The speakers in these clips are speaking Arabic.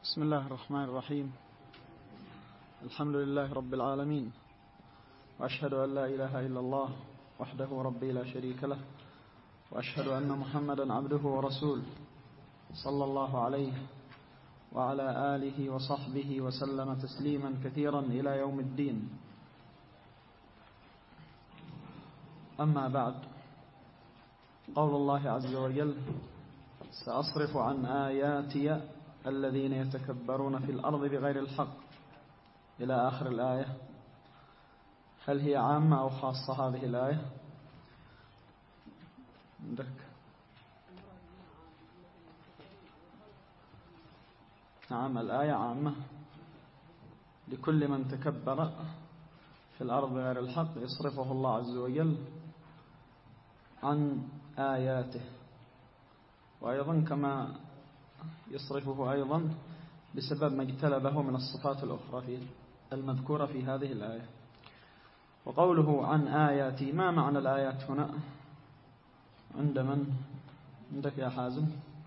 بسم الله الرحمن الرحيم. الحمد لله رب العالمين، وأشهد أن لا إله إلا الله وحده ربي لا شريك له، وأشهد أن محمدا عبده ورسوله صلى الله عليه وعلى آله وصحبه وسلم تسليما كثيرا إلى يوم الدين. أما بعد، قول الله عز وجل: سأصرف عن آياتي الذين يتكبرون في الأرض بغير الحق، إلى آخر الآية. هل هي عامة أو خاصة هذه الآية؟ عندك؟ نعم، الآية عامة لكل من تكبر في الأرض بغير الحق يصرفه الله عز وجل عن آياته، وأيضا كما يصرفه أيضا بسبب ما اجتلبه من الصفات الأخرى المذكورة في هذه الآية. وقوله عن آياتي، ما معنى الآيات هنا؟ عند من؟ عندك يا حازم؟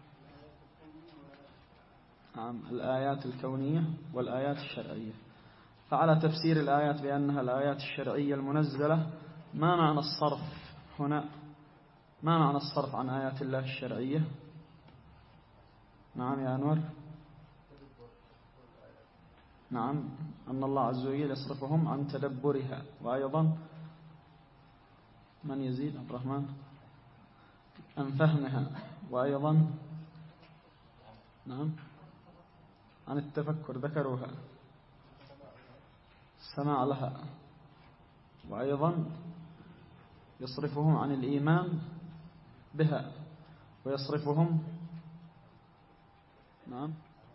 نعم، الآيات الكونية والآيات الشرعية. فعلى تفسير الآيات بأنها الآيات الشرعية المنزلة، ما معنى الصرف هنا؟ ما معنى الصرف عن آيات الله الشرعية؟ نعم يا أنور. نعم، أن الله عز وجل يصرفهم عن تدبرها، وأيضا من يزيد؟ عبد الرحمن. عن فهمها، وأيضا نعم عن التفكر، ذكروها السماع لها، وأيضا يصرفهم عن الإيمان بها، ويصرفهم نعم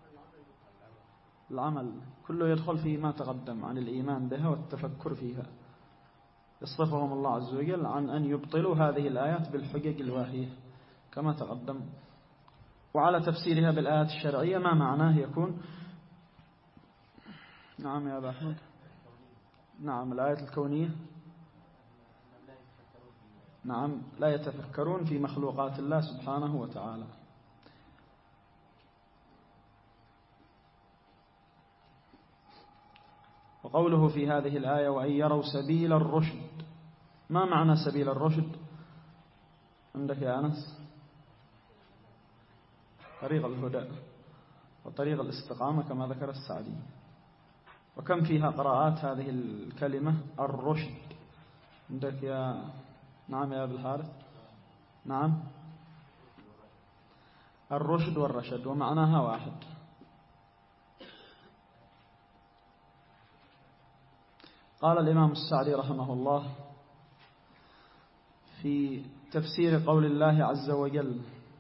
العمل، كله يدخل في ما تقدم عن الإيمان بها والتفكر فيها. يصرفهم الله عز وجل عن أن يبطلوا هذه الآيات بالحجج الواهية كما تقدم. وعلى تفسيرها بالآيات الشرعية ما معناه يكون؟ نعم يا أبا أحمد. نعم، الآيات الكونية، نعم، لا يتفكرون في مخلوقات الله سبحانه وتعالى. وقوله في هذه الآية: وأن يروا سبيل الرشد، ما معنى سبيل الرشد؟ عندك يا أنس؟ طريق الهدى وطريق الاستقامة كما ذكر السعدي. وكم فيها قراءات هذه الكلمة الرشد؟ عندك يا نعم يا أبو الحارث؟ نعم، الرشد والرشد ومعناها واحد. قال الإمام السعدي رحمه الله في تفسير قول الله عز وجل: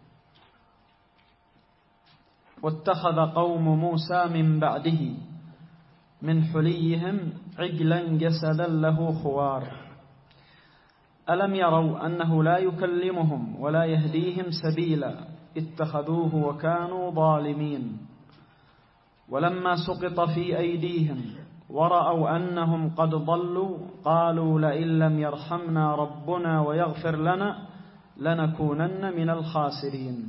واتخذ قوم موسى من بعده من حليهم عجلا جسدا له خوار ألم يروا أنه لا يكلمهم ولا يهديهم سبيلا اتخذوه وكانوا ظالمين ولما سقط في أيديهم ورأوا أنهم قد ضلوا قالوا لئن لم يرحمنا ربنا ويغفر لنا لنكونن من الخاسرين.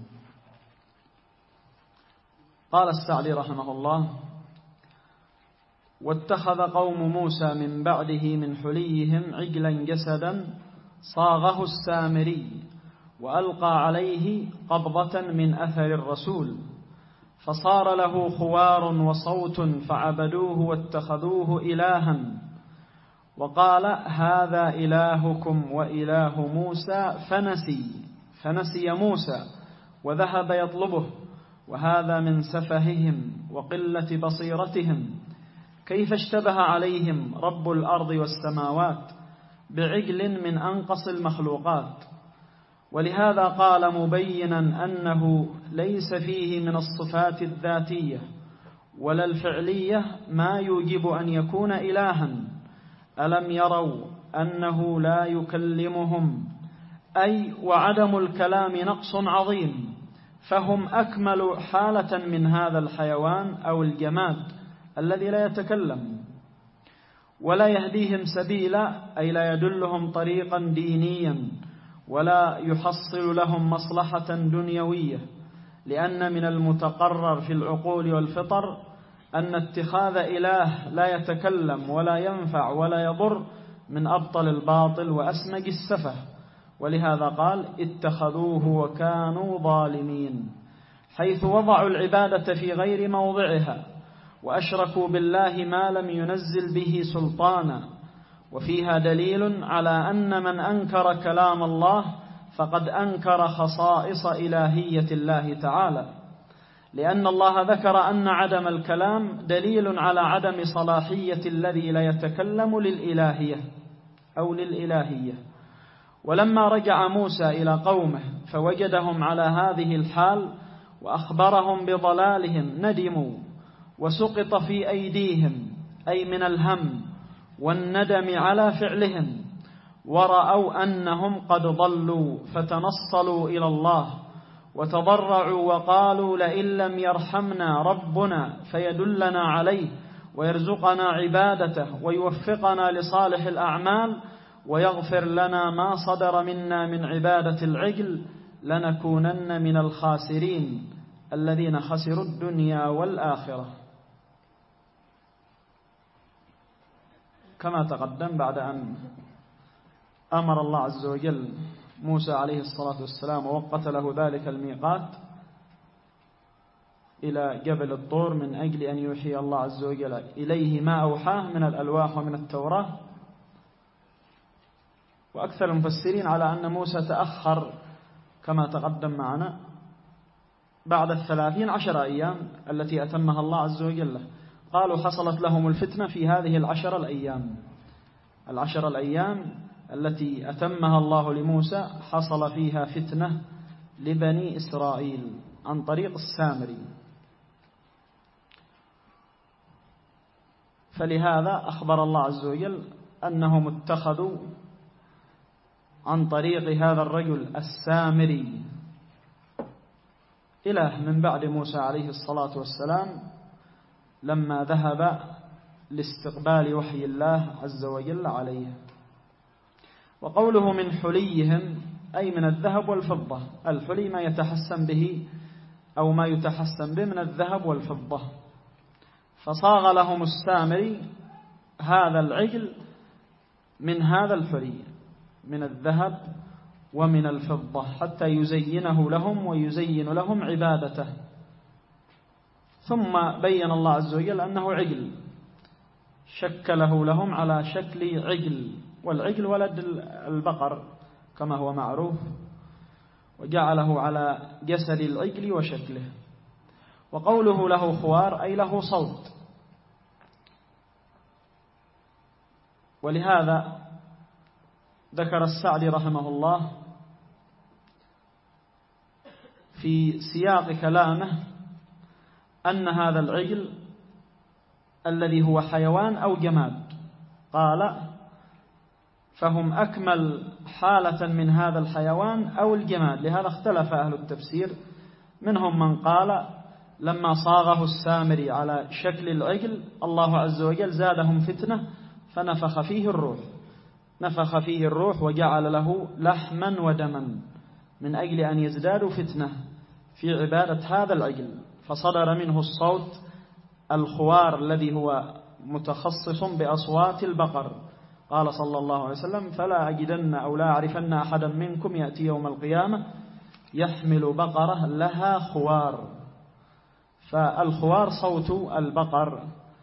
قال السعدي رحمه الله: واتخذ قوم موسى من بعده من حليهم عجلا جسدا صاغه السامري وألقى عليه قبضة من أثر الرسول فصار له خوار وصوت فعبدوه واتخذوه إلها وقال هذا إلهكم وإله موسى فنسي موسى وذهب يطلبه، وهذا من سفههم وقلة بصيرتهم. كيف اشتبه عليهم رب الأرض والسماوات بعجل من أنقص المخلوقات؟ ولهذا قال مبينا أنه ليس فيه من الصفات الذاتية ولا الفعلية ما يوجب أن يكون إلها. ألم يروا أنه لا يكلمهم، أي وعدم الكلام نقص عظيم، فهم أكمل حالة من هذا الحيوان أو الجماد الذي لا يتكلم. ولا يهديهم سبيلا، أي لا يدلهم طريقا دينيا ولا يحصل لهم مصلحة دنيوية، لأن من المتقرر في العقول والفطر أن اتخاذ إله لا يتكلم ولا ينفع ولا يضر من أبطل الباطل وأسمج السفه، ولهذا قال اتخذوه وكانوا ظالمين، حيث وضعوا العبادة في غير موضعها وأشركوا بالله ما لم ينزل به سلطانا. وفيها دليل على أن من أنكر كلام الله فقد أنكر خصائص إلهية الله تعالى، لأن الله ذكر أن عدم الكلام دليل على عدم صلاحية الذي لا يتكلم للإلهية أو للإلهية. ولما رجع موسى إلى قومه فوجدهم على هذه الحال وأخبرهم بضلالهم ندموا وسقط في أيديهم، أي من الهم والندم على فعلهم، ورأوا أنهم قد ضلوا فتنصلوا إلى الله وتضرعوا وقالوا لئن لم يرحمنا ربنا فيدلنا عليه ويرزقنا عبادته ويوفقنا لصالح الأعمال ويغفر لنا ما صدر منا من عبادة العجل لنكونن من الخاسرين الذين خسروا الدنيا والآخرة. كما تقدم، بعد أن أمر الله عز وجل موسى عليه الصلاة والسلام ووقت له ذلك الميقات إلى جبل الطور من أجل أن يوحي الله عز وجل إليه ما أوحاه من الألواح ومن التوراة. وأكثر المفسرين على أن موسى تأخر كما تقدم معنا بعد 30 أيام التي أتمها الله عز وجل. قالوا حصلت لهم الفتنة في هذه 10 الأيام. 10 الأيام التي أتمها الله لموسى حصل فيها فتنة لبني إسرائيل عن طريق السامري. فلهذا أخبر الله عز وجل أنهم اتخذوا عن طريق هذا الرجل السامري إله من بعد موسى عليه الصلاة والسلام لما ذهب لاستقبال وحي الله عز وجل عليه. وقوله من حليهم أي من الذهب والفضة. الحلي ما يتحسن به أو ما يتحسن به من الذهب والفضة. فصاغ لهم السامري هذا العجل من هذا الحلي من الذهب ومن الفضة حتى يزينه لهم ويزين لهم عبادته. ثم بين الله عز وجل أنه عجل شكله لهم على شكل عجل، والعجل ولد البقر كما هو معروف، وجعله على جسد العجل وشكله. وقوله له خوار أي له صوت. ولهذا ذكر السعدي رحمه الله في سياق كلامه أن هذا العجل الذي هو حيوان أو جماد، قال فهم أكمل حالة من هذا الحيوان أو الجماد. لهذا اختلف أهل التفسير، منهم من قال لما صاغه السامري على شكل العجل الله عز وجل زادهم فتنة فنفخ فيه الروح، نفخ فيه الروح وجعل له لحما ودما من أجل أن يزدادوا فتنة في عبادة هذا العجل، فصدر منه الصوت الخوار الذي هو متخصص بأصوات البقر. قال صلى الله عليه وسلم فلا أجدن أو لا أعرفن أحدا منكم يأتي يوم القيامة يحمل بقرة لها خوار. فالخوار صوت البقر.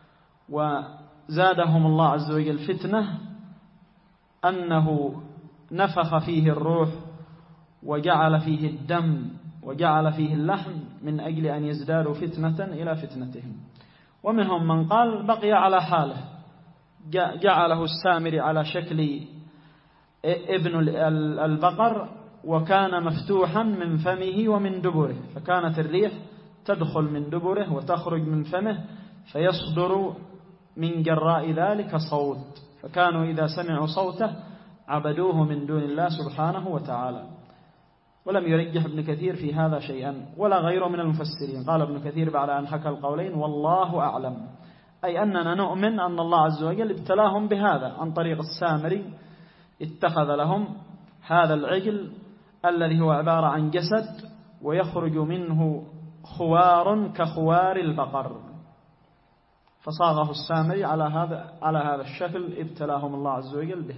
وزادهم الله عز وجل فتنة أنه نفخ فيه الروح وجعل فيه الدم وجعل فيه اللحم من أجل أن يزدادوا فتنة إلى فتنتهم. ومنهم من قال بقي على حاله، جعله السامري على شكل ابن البقر وكان مفتوحا من فمه ومن دبره، فكانت الريح تدخل من دبره وتخرج من فمه فيصدر من جراء ذلك صوت، فكانوا إذا سمعوا صوته عبدوه من دون الله سبحانه وتعالى. ولم يرجح ابن كثير في هذا شيئا ولا غيره من المفسرين. قال ابن كثير بعد أن حكى القولين والله أعلم، أي أننا نؤمن أن الله عز وجل ابتلاهم بهذا عن طريق السامري، اتخذ لهم هذا العجل الذي هو عبارة عن جسد ويخرج منه خوار كخوار البقر، فصاغه السامري على هذا الشكل ابتلاهم الله عز وجل به.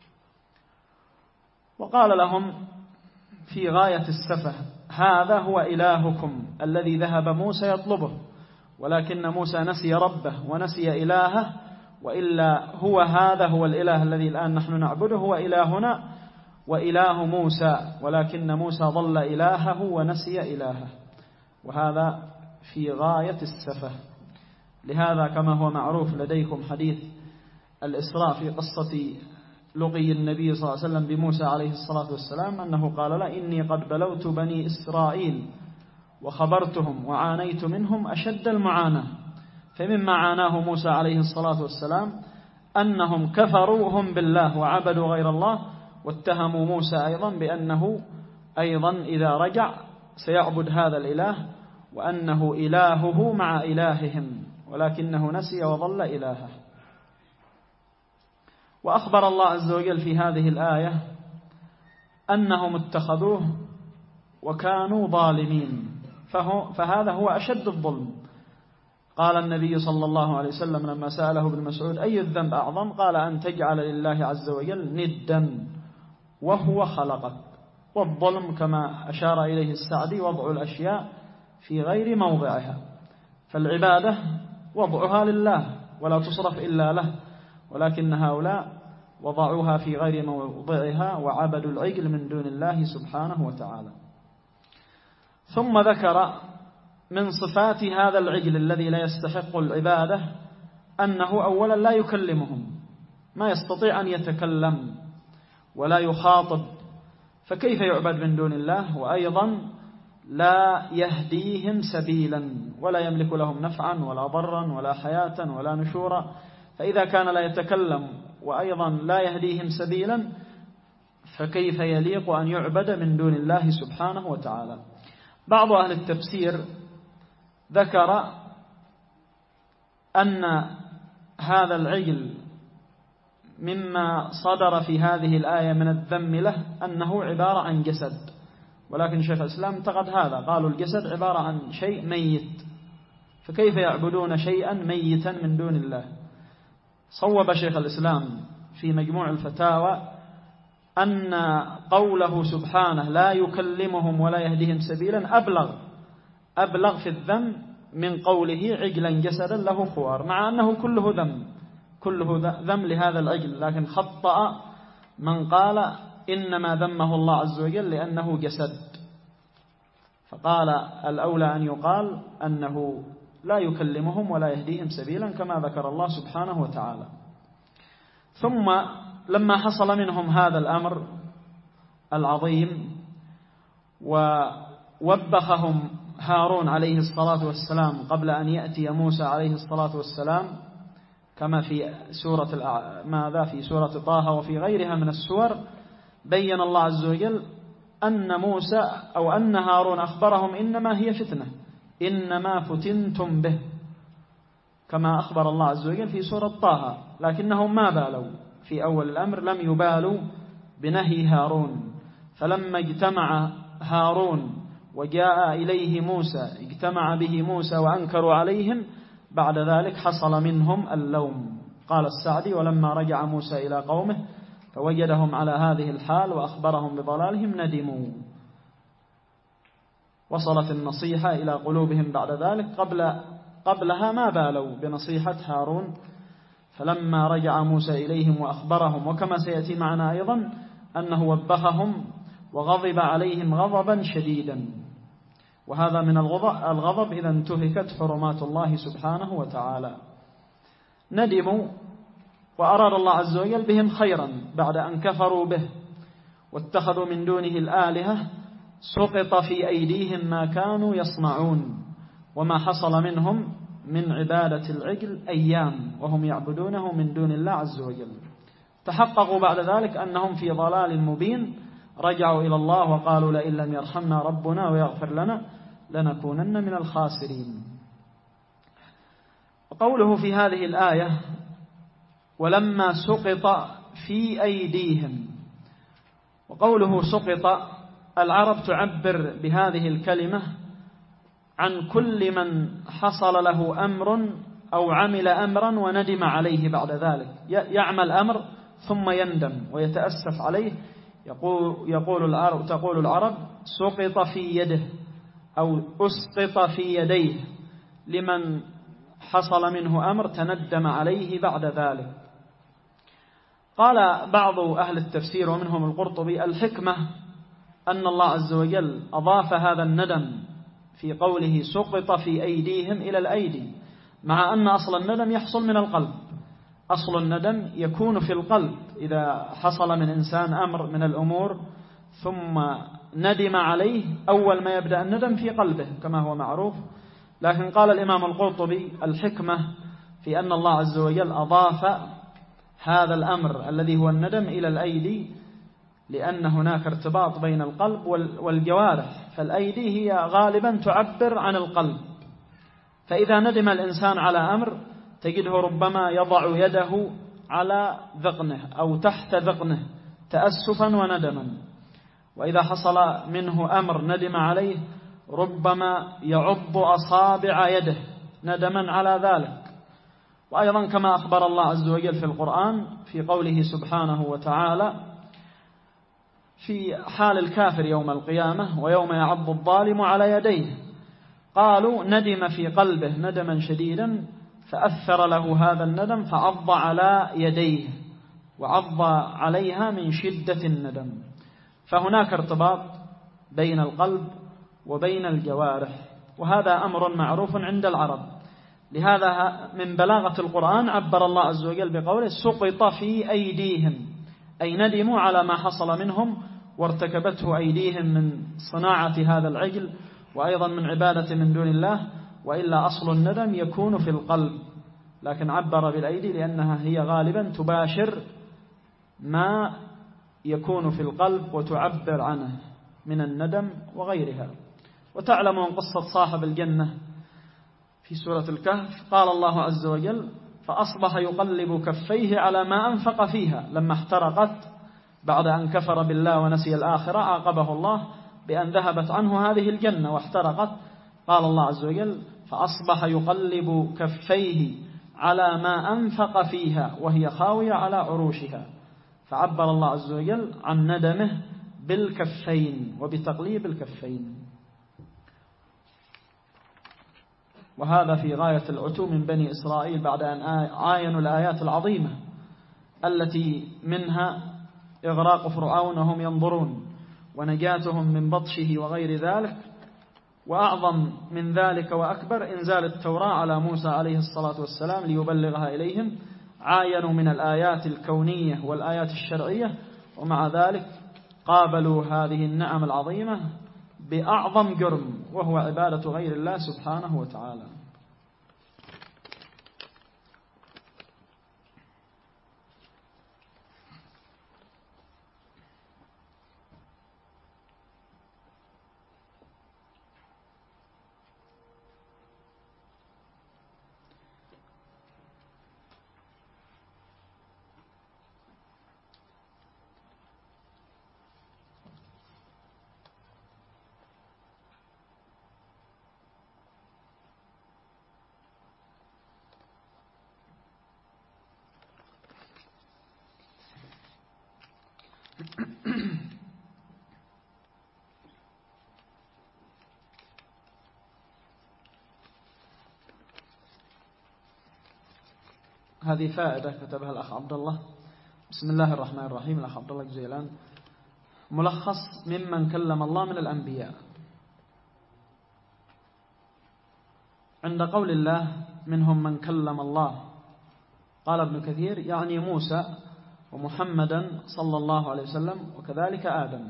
وقال لهم في غاية السفه: هذا هو إلهكم الذي ذهب موسى يطلبه، ولكن موسى نسي ربه ونسي إلهه، وإلا هذا هو الإله الذي الآن نحن نعبده، هو إلهنا وإله موسى، ولكن موسى ضل إلهه ونسي إلهه، وهذا في غاية السفه. لهذا كما هو معروف لديكم حديث الإسراء في قصة لقي النبي صلى الله عليه وسلم بموسى عليه الصلاة والسلام، أنه قال: لا إني قد بلوت بني إسرائيل وخبرتهم وعانيت منهم أشد المعاناة. فمما عاناه موسى عليه الصلاة والسلام أنهم كفروا هم بالله وعبدوا غير الله، واتهموا موسى أيضا بأنه أيضا إذا رجع سيعبد هذا الإله، وأنه إلهه مع إلههم، ولكنه نسي وظل إلهه. وأخبر الله عز وجل في هذه الآية أنهم اتخذوه وكانوا ظالمين، فهذا هو أشد الظلم. قال النبي صلى الله عليه وسلم لما سأله ابن مسعود: أي الذنب أعظم؟ قال: أن تجعل لله عز وجل ندا وهو خلقك. والظلم كما أشار إليه السعدي وضع الأشياء في غير موضعها، فالعبادة وضعها لله ولا تصرف إلا له، ولكن هؤلاء وضعوها في غير موضعها وعبدوا العجل من دون الله سبحانه وتعالى. ثم ذكر من صفات هذا العجل الذي لا يستحق العبادة أنه أولا لا يكلمهم، ما يستطيع أن يتكلم ولا يخاطب، فكيف يعبد من دون الله؟ وأيضا لا يهديهم سبيلا، ولا يملك لهم نفعا ولا ضرا ولا حياة ولا نشورا. فإذا كان لا يتكلم وأيضا لا يهديهم سبيلا، فكيف يليق أن يعبد من دون الله سبحانه وتعالى؟ بعض أهل التفسير ذكر أن هذا العجل مما صدر في هذه الآية من الذم له أنه عبارة عن جسد، ولكن شيخ الإسلام انتقد هذا، قالوا الجسد عبارة عن شيء ميت، فكيف يعبدون شيئا ميتا من دون الله؟ صوب شيخ الإسلام في مجموع الفتاوى أن قوله سبحانه لا يكلمهم ولا يهديهم سبيلا أبلغ في الذم من قوله عجلا جسدا له خوار، مع أنه كله ذم لهذا العجل، لكن خطأ من قال إنما ذمه الله عز وجل لأنه جسد، فقال الأولى أن يقال أنه لا يكلمهم ولا يهديهم سبيلا كما ذكر الله سبحانه وتعالى. ثم لما حصل منهم هذا الأمر العظيم ووبخهم هارون عليه الصلاة والسلام قبل أن يأتي موسى عليه الصلاة والسلام، كما في سورة طه وفي غيرها من السور، بين الله عز وجل أن موسى أو أن هارون أخبرهم إنما هي فتنة، إنما فتنتم به، كما أخبر الله عز وجل في سورة طه، لكنهم ما بالوا في أول الأمر، لم يبالوا بنهي هارون. فلما اجتمع هارون وجاء إليه موسى اجتمع به موسى وأنكروا عليهم، بعد ذلك حصل منهم اللوم. قال السعدي: ولما رجع موسى إلى قومه فوجدهم على هذه الحال وأخبرهم بضلالهم ندموا. وصلت النصيحة إلى قلوبهم بعد ذلك، قبلها ما بالوا بنصيحة هارون. فلما رجع موسى إليهم وأخبرهم، وكما سيأتي معنا أيضا أنه وبخهم وغضب عليهم غضبا شديدا، وهذا من الغضب إذا انتهكت حرمات الله سبحانه وتعالى. ندموا وأراد الله عز وجل بهم خيرا بعد أن كفروا به واتخذوا من دونه الآلهة، سقط في أيديهم ما كانوا يصنعون، وما حصل منهم من عبادة العجل أيام وهم يعبدونه من دون الله عز وجل. تحققوا بعد ذلك أنهم في ضلال مبين، رجعوا إلى الله وقالوا: لئن لم يرحمنا ربنا ويغفر لنا لنكونن من الخاسرين. وقوله في هذه الآية ولما سقط في أيديهم، وقوله سقط، العرب تعبر بهذه الكلمة عن كل من حصل له أمر أو عمل أمرا وندم عليه بعد ذلك. يعمل أمر ثم يندم ويتأسف عليه. تقول العرب سقط في يده أو أسقط في يديه لمن حصل منه أمر تندم عليه بعد ذلك. قال بعض أهل التفسير ومنهم القرطبي: الحكمة أن الله عز وجل أضاف هذا الندم في قوله سقط في أيديهم إلى الأيدي، مع أن أصل الندم يحصل من القلب. أصل الندم يكون في القلب إذا حصل من إنسان أمر من الأمور ثم ندم عليه، أول ما يبدأ الندم في قلبه كما هو معروف. لكن قال الإمام القرطبي: الحكمة في أن الله عز وجل أضاف هذا الأمر الذي هو الندم إلى الأيدي، لأن هناك ارتباط بين القلب والجوارح، فالأيدي هي غالبا تعبر عن القلب. فإذا ندم الإنسان على أمر تجده ربما يضع يده على ذقنه أو تحت ذقنه تأسفا وندما، وإذا حصل منه أمر ندم عليه ربما يعض أصابع يده ندما على ذلك. وأيضا كما أخبر الله عز وجل في القرآن في قوله سبحانه وتعالى في حال الكافر يوم القيامة: ويوم يعض الظالم على يديه، قالوا ندم في قلبه ندما شديدا فأثر له هذا الندم فعض على يديه وعض عليها من شدة الندم. فهناك ارتباط بين القلب وبين الجوارح، وهذا أمر معروف عند العرب. لهذا من بلاغة القرآن عبر الله عز وجل بقوله سقط في أيديهم، أي ندموا على ما حصل منهم وارتكبته أيديهم من صناعة هذا العجل وأيضا من عبادة من دون الله. وإلا أصل الندم يكون في القلب، لكن عبر بالأيدي لأنها هي غالبا تباشر ما يكون في القلب وتعبر عنه من الندم وغيرها. وتعلمون قصة صاحب الجنة في سورة الكهف، قال الله عز وجل: فأصبح يقلب كفيه على ما أنفق فيها لما احترقت بعد أن كفر بالله ونسي الآخرة، عاقبه الله بأن ذهبت عنه هذه الجنة واحترقت. قال الله عز وجل: فأصبح يقلب كفيه على ما أنفق فيها وهي خاوية على عروشها. فعبر الله عز وجل عن ندمه بالكفين وبتقليب الكفين. وهذا في غاية العتو من بني إسرائيل بعد أن عاينوا الآيات العظيمة التي منها إغراق فرعون وهم ينظرون ونجاتهم من بطشه وغير ذلك. وأعظم من ذلك وأكبر إنزال التوراة على موسى عليه الصلاة والسلام ليبلغها إليهم. عاينوا من الآيات الكونية والآيات الشرعية، ومع ذلك قابلوا هذه النعم العظيمة بأعظم جرم، وهو عبادة غير الله سبحانه وتعالى. هذه فائدة كتبها الأخ عبد الله. بسم الله الرحمن الرحيم. الأخ عبد الله الجيلان: ملخص ممن كلم الله من الأنبياء. عند قول الله منهم من كلم الله، قال ابن كثير يعني موسى ومحمدا صلى الله عليه وسلم وكذلك آدم.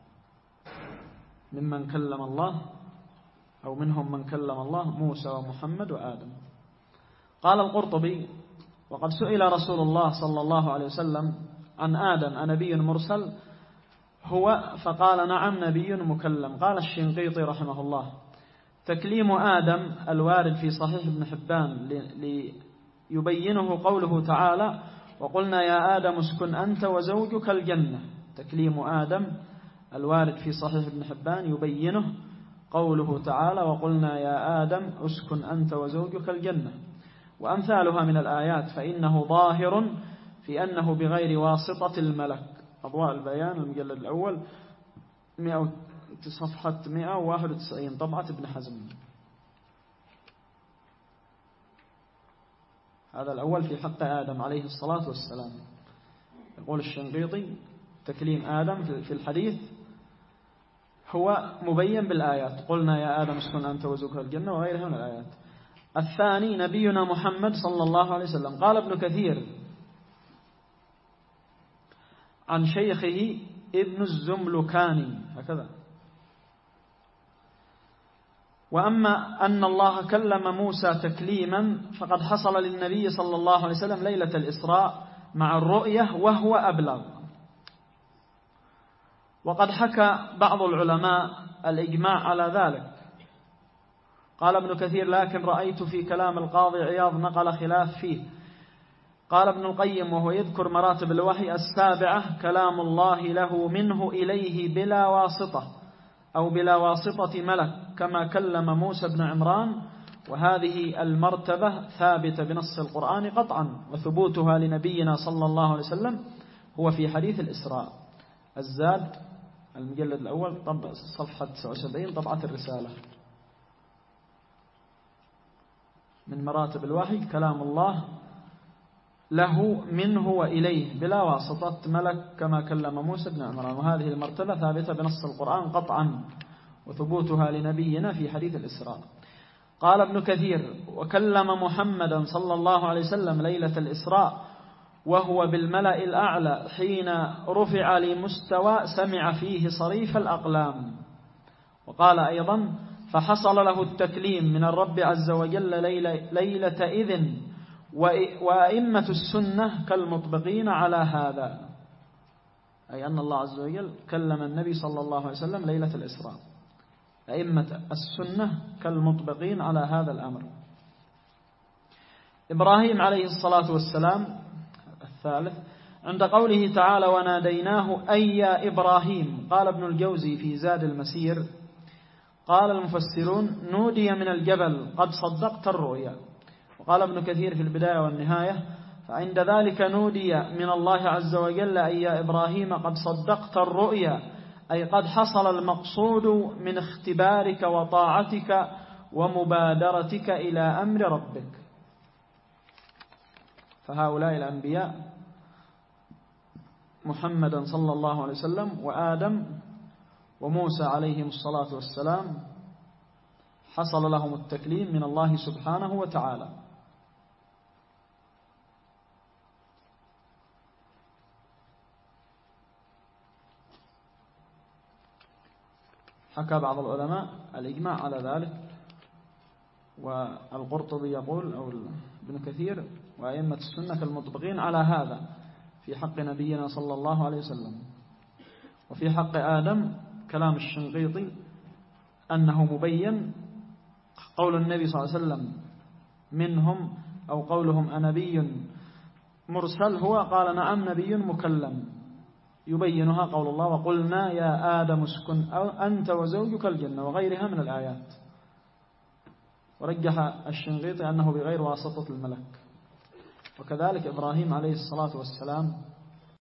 ممن كلم الله أو منهم من كلم الله موسى ومحمد وآدم. قال القرطبي: وقد سئل رسول الله صلى الله عليه وسلم عن آدم أنبي مرسل هو؟ فقال: نعم نبي مكلم. قال الشنقيطي رحمه الله: تكليم آدم الوارد في صحيح ابن حبان ليبينه قوله تعالى: وقلنا يا آدم اسكن أنت وزوجك الجنة. تكليم آدم الوارد في صحيح ابن حبان يبينه قوله تعالى وقلنا يا آدم اسكن أنت وزوجك الجنة وأمثالها من الآيات، فإنه ظاهر في أنه بغير واسطة الملك. أضواء البيان المجلد الأول صفحة 191 طبعة ابن حزم. هذا الأول في حق آدم عليه الصلاة والسلام. يقول الشنقيطي تكليم آدم في الحديث هو مبين بالآيات، قلنا يا آدم اسكن أنت وزوجك الجنة وغيرها من الآيات. الثاني نبينا محمد صلى الله عليه وسلم. قال ابن كثير عن شيخه ابن الزملكاني هكذا: وأما أن الله كلم موسى تكليما فقد حصل للنبي صلى الله عليه وسلم ليلة الإسراء مع الرؤية وهو أبلغ. وقد حكى بعض العلماء الإجماع على ذلك. قال ابن كثير: لكن رأيت في كلام القاضي عياض نقل خلاف فيه. قال ابن القيم وهو يذكر مراتب الوحي 7: كلام الله له منه إليه بلا واسطة أو بلا واسطة ملك كما كلم موسى بن عمران، وهذه المرتبة ثابتة بنص القرآن قطعا، وثبوتها لنبينا صلى الله عليه وسلم هو في حديث الإسراء. الزاد المجلد الأول صفحة 79 طبعة الرسالة. من مراتب الوحي كلام الله له منه وإليه بلا واسطة ملك كما كلم موسى بن عمران، وهذه المرتبة ثابتة بنص القرآن قطعا، وثبوتها لنبينا في حديث الإسراء. قال ابن كثير: وكلم محمدا صلى الله عليه وسلم ليلة الإسراء وهو بالملأ الأعلى حين رفع لمستوى سمع فيه صريف الأقلام. وقال أيضا: فحصل له التكليم من الرب عز وجل ليلة إذن، وأئمة السنة كالمطبقين على هذا، أي أن الله عز وجل كلم النبي صلى الله عليه وسلم ليلة الإسراء. أئمة السنة كالمطبقين على هذا الأمر. إبراهيم عليه الصلاة والسلام الثالث عند قوله تعالى وناديناه أي يا إبراهيم. قال ابن الجوزي في زاد المسير: قال المفسرون: نودي من الجبل قد صدقت الرؤيا. وقال ابن كثير في البداية والنهاية: فعند ذلك نودي من الله عز وجل أي يا إبراهيم قد صدقت الرؤيا، أي قد حصل المقصود من اختبارك وطاعتك ومبادرتك إلى أمر ربك. فهؤلاء الأنبياء محمدا صلى الله عليه وسلم وآدم وموسى عليهم الصلاة والسلام حصل لهم التكليم من الله سبحانه وتعالى. حكى بعض العلماء الإجماع على ذلك، والقرطبي يقول أو ابن كثير: وأئمة السنة كالمطبقين على هذا في حق نبينا صلى الله عليه وسلم. وفي حق آدم كلام الشنقيطي أنه مبين قول النبي صلى الله عليه وسلم منهم أو قولهم أنبي مرسل هو، قال نعم نبي مكلم، يبينها قول الله وقلنا يا آدم اسكن أنت وزوجك الجنة وغيرها من الآيات. ورجح الشنقيطي أنه بغير واسطة الملك. وكذلك إبراهيم عليه الصلاة والسلام